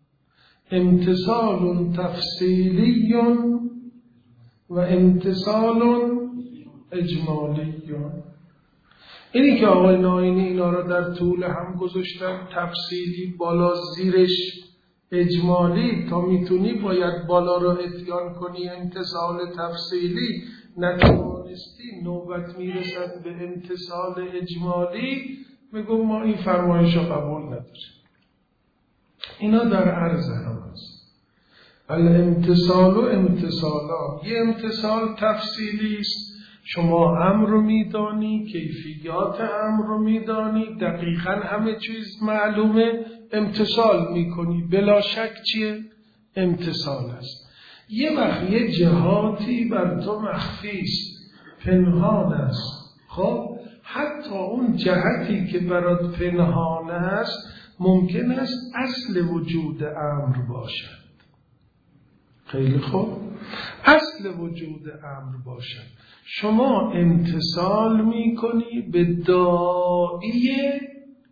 Speaker 1: امتثال تفصیلی و امتثال اجمالی. اینی که آقای ناینی اینا را در طول هم گذاشتن، تفصیلی بالا زیرش اجمالی، تا میتونی باید بالا را اتیان کنی امتثال تفصیلی، نتوانستی نوبت میرسد به امتثال اجمالی، میگم ما این فرمایش را قبول نداریم. اینا در عرض هم است. الامتثال و امتثالان، یه امتثال تفصیلی است، شما امر رو میدانی، کیفیات امر رو میدانی، دقیقاً همه چیز معلومه، امتثال میکنی، بلا شک چیه؟ امتثال است. یه وقت یه جهاتی بر تو مخفی است، پنهان است، خب حتی اون جهتی که برات پنهان است ممکن است اصل وجود امر باشد. خیلی خوب، اصل وجود امر باشد. شما امتثال میکنی به داعی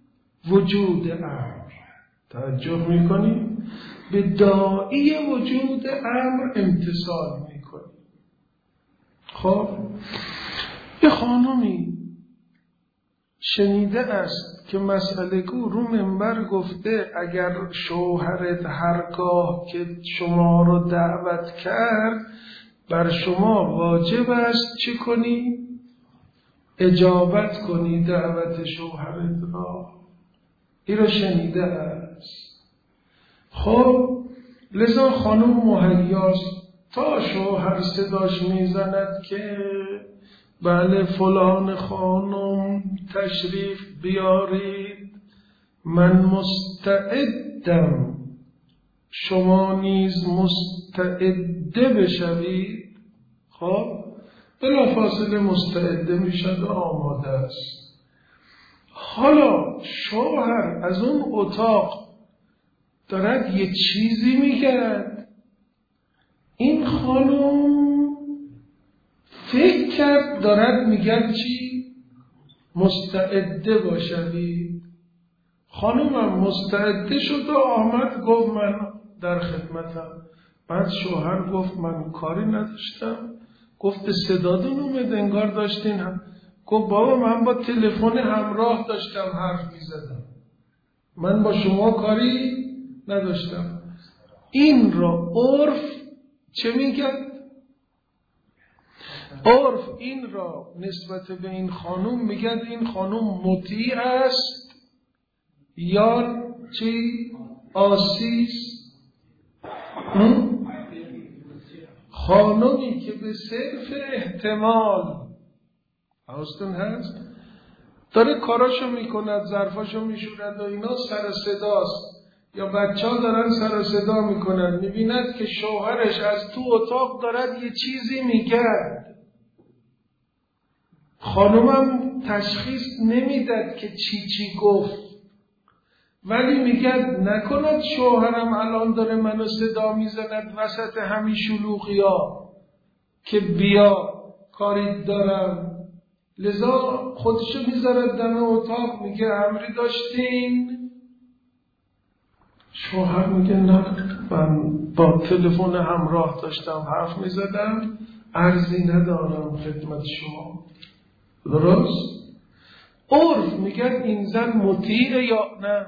Speaker 1: وجود امر. توجه میکنی؟ به داعی وجود امر امتثال میکنی. خب یه خانومی شنیده است که مسئله گو رو منبر گفته اگر شوهرت هرگاه که شما رو دعوت کرد بر شما واجب است چه کنی؟ اجابت کنی دعوت شوهرت را. این رو شنیده است. خب لذا خانم مهیاست تا شوهر صداش میزند که بله فلان خانم تشریف بیارید، من مستعدم، شما نیز مستعده بشوید. خب بلافاصله مستعده میشد و آماده است. حالا شوهر از اون اتاق دارد یه چیزی میگرد، این خانم فکر کرد دارد میگرد چی؟ مستعده باشوید. خانمم مستعده شد و آمد گفت من در خدمتم. بعد شوهر گفت من کاری نداشتم. گفت صداتون اومد انگار داشتین هم. گفت بابا من با تلفن همراه داشتم حرف میزدم، من با شما کاری نداشتم. این را عرف چه میگه؟ عرف این را نسبت به این خانوم میگه این خانوم مطیع است یا چی؟ آسیس. خانومی که به صرف احتمال حواستون هست داره کاراشو میکند، ظرفاشو میشورد و اینا، سر صداست یا بچه ها دارن سر صدا میکنن، میبیند که شوهرش از تو اتاق دارد یه چیزی میگرد. خانومم تشخیص نمیداد که چی گفت، ولی میگه نکند شوهرم الان داره منو صدا میزند وسط همین شلوغی ها که بیا کاری دارم. لذا خودشو میذارد دم اتاق، میگه امری داشتین؟ شوهر میگه نه من با تلفن همراه داشتم حرف میزدم، عرضی ندارم خدمت شما. درست؟ عرف میگه این زن مطیع یا نه؟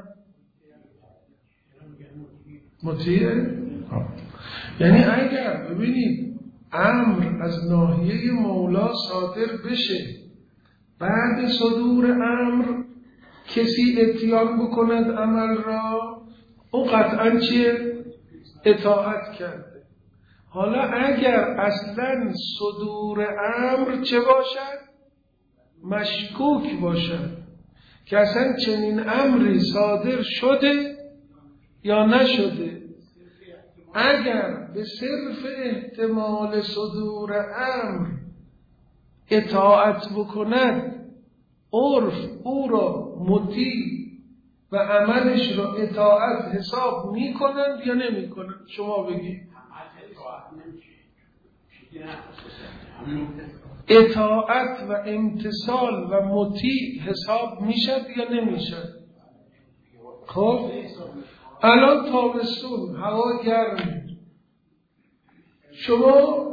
Speaker 1: مطیع؟ یعنی اگر ببینید امر از ناحیه مولا صادر بشه، بعد صدور امر کسی اتیان بکند عمل را، او قطعا چیه؟ اطاعت کرده. حالا اگر اصلا صدور امر چه باشد؟ مشکوک باشد که اصلا چنین امری صادر شده یا نشده. اگر به صرف احتمال صدور امر اطاعت بکند، عرف او را مطیع و عملش را اطاعت حساب می کنند یا نمی کنند؟ شما بگید. اطاعت و امتثال و مطیع حساب میشد یا نمیشد؟ خب الان تابستون هوا گرمه، شما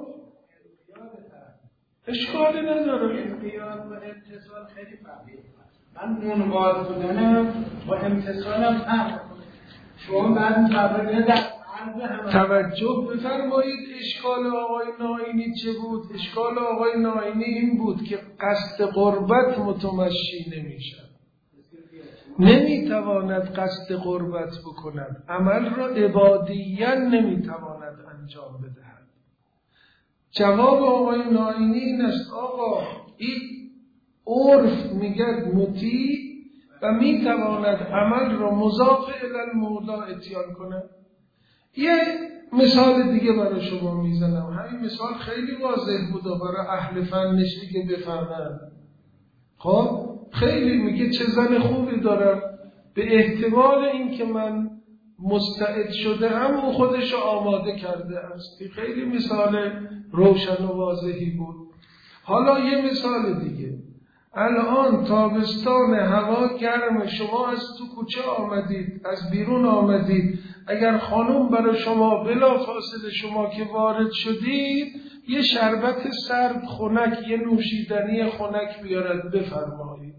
Speaker 1: اشکالی نداره.
Speaker 4: اختیار و امتثال خیلی فرقی. من منقاد بودنم با امتثالم فرق. شما بعد فرقی در
Speaker 1: توجه بفرمایید. اشکال آقای ناینی چه بود؟ اشکال آقای ناینی این بود که قصد قربت متمشی نمیشد، نمیتواند قصد قربت بکند، عمل را عبادیاً نمیتواند انجام بدهد. جواب آقای ناینی این است آقا این عرف میگه مطیع و میتواند عمل را مضاف الی المولا اتیان کند. یه مثال دیگه برای شما میزنم، همین مثال خیلی واضح بود برای اهل فنش دیگه بفهمن. خب خیلی میگه چه زن خوبی دارم، به احتمال این که من مستعد شده هم او خودش آماده کرده است. خیلی مثال روشن و واضحی بود. حالا یه مثال دیگه، الان تابستان، هوا گرم، شما از تو کوچه آمدید، از بیرون آمدید، اگر خانم برای شما بلافاصله شما که وارد شدید یه شربت سرد خنک، یه نوشیدنی خنک بیارد بفرمایید.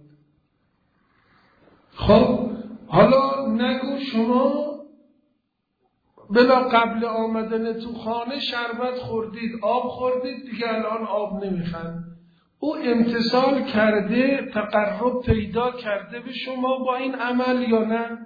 Speaker 1: خب حالا نگو شما بلا قبل آمدن تو خانه شربت خوردید، آب خوردید، دیگه الان آب نمیخواید. او امتثال کرده، تقرب پیدا کرده به شما با این عمل یا نه؟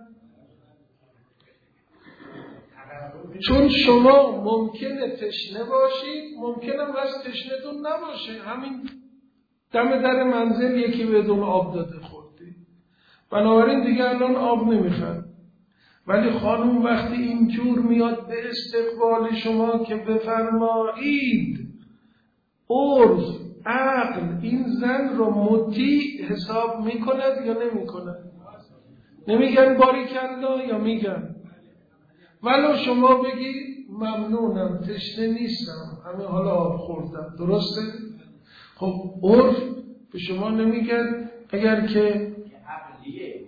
Speaker 1: چون شما ممکنه تشنه باشید، ممکنه از تشنه‌تون نباشه، همین دم در منزل یکی بدون آب داده خوردید، بنابراین دیگه الان آب نمیخواد. ولی خانم وقتی اینجور میاد به استقبال شما که بفرمایید، عرف، عقل این زن رو مطیع حساب میکند یا نمیکند؟ نمیگن باریکالله یا میگن؟ ولو شما بگید ممنونم، تشنه نیستم، همین حالا آب خوردم، درسته؟ خب عرف به شما نمیگن اگر که
Speaker 4: عقلیه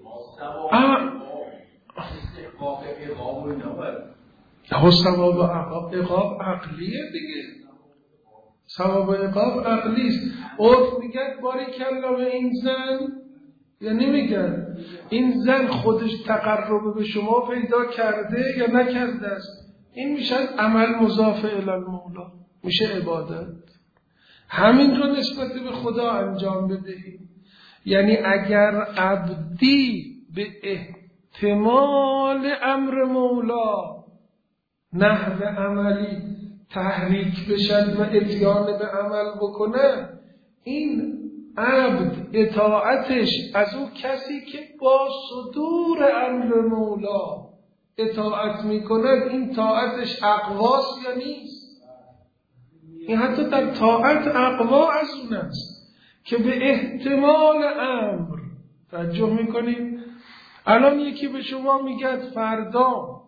Speaker 4: استحقاق اقاب و اینا باید
Speaker 1: ثواب اقاب عقلیه دیگه، ثواب اقاب عقلیست. عرف میگن باریکالله به این زن یا نمیگن؟ این زن خودش تقرب به شما پیدا کرده یا نکرده است؟ این میشه عمل مضاف الی المولا، میشه عبادت. همین رو نسبت به خدا انجام بدهی. یعنی اگر عبدی به احتمال امر مولا نحو عملی تحریک بشد و اتیان به عمل بکنه، این عبد اطاعتش از او کسی که با صدور امر مولا اطاعت میکند، این طاعتش اقواس یا نیست؟ این حتی در طاعت اقوا از اون است که به احتمال امر. توجه میکنید؟ الان یکی به شما میگه فردا،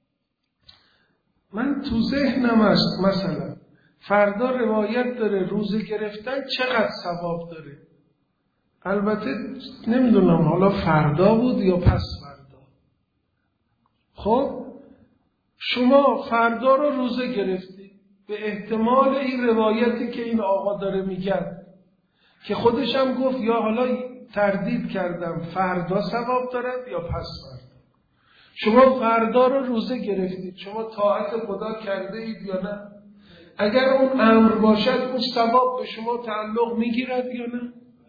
Speaker 1: من تو ذهنم است مثلا فردا روایت داره روزه گرفتن چقدر ثواب داره. البته نمیدونم حالا فردا بود یا پس فردا. خب شما فردا رو روزه گرفتی به احتمال این روایتی که این آقا داره میگه، که خودش هم گفت یا حالا تردید کردم فردا ثواب دارد یا پس فردا. شما فردا رو روزه گرفتید، شما طاعت خدا کرده اید یا نه؟ اگر اون امر باشد اون ثواب به شما تعلق میگیرد یا نه؟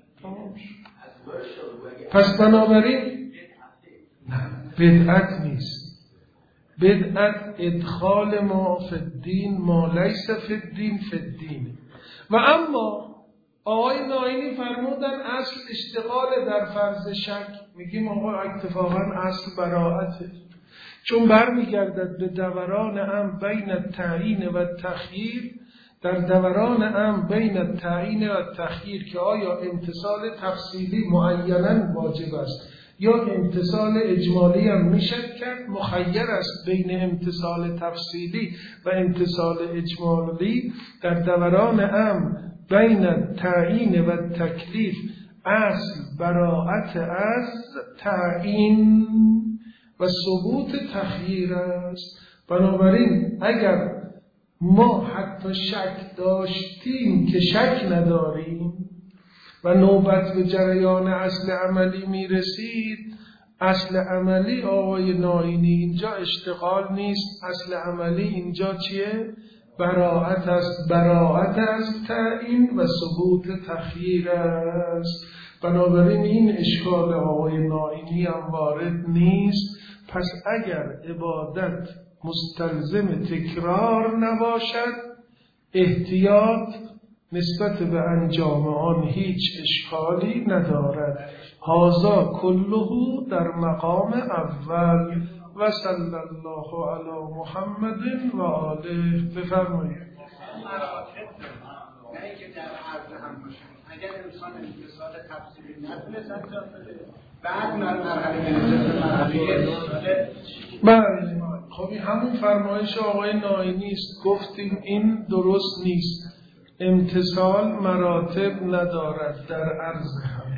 Speaker 1: پس بنابراین نه، بدعت نیست. بدعت ادخال ما فی الدین ما لیس فی الدین فی الدین. و اما آقای ناینی فرمودن اصل اشتغال در فرض شک، میگیم آقا اتفاقا اصل براءته، چون برمیگردد به دوران امر بین التعیین و التخییر. در دوران امر بین التعیین و التخییر که آیا امتصال تفصیلی معینا واجب است یا امتصال اجمالی هم میشه کرد، مخیر است بین امتصال تفصیلی و امتصال اجمالی. در دوران امر بین التعیین و التکلیف اصل براءت از تعیین و ثبوت تخییر است. بنابراین اگر ما حتی شک داشتیم که شک نداریم و نوبت به جریان اصل عملی میرسید، اصل عملی آقای ناینی اینجا اشتغال نیست، اصل عملی اینجا چیه؟ براءت است. براءت از تعیین و ثبوت تخییر است. بنابراین این اشکال آقای ناینی هم وارد نیست. پس اگر عبادت مستلزم تکرار نباشد، احتیاط نسبت به انجام آن هیچ اشکالی ندارد. هذا کله در مقام اول. و صلی الله علی محمد و آله. بفرمایید.
Speaker 5: نه که در عرض هم باشن، اگر انسان امتصال تفصیلی نتونست انجام بده، بعد
Speaker 1: بله. خب این همون فرمایش آقای ناینی است. گفتیم این درست نیست. امتصال مراتب ندارد در عرض هم.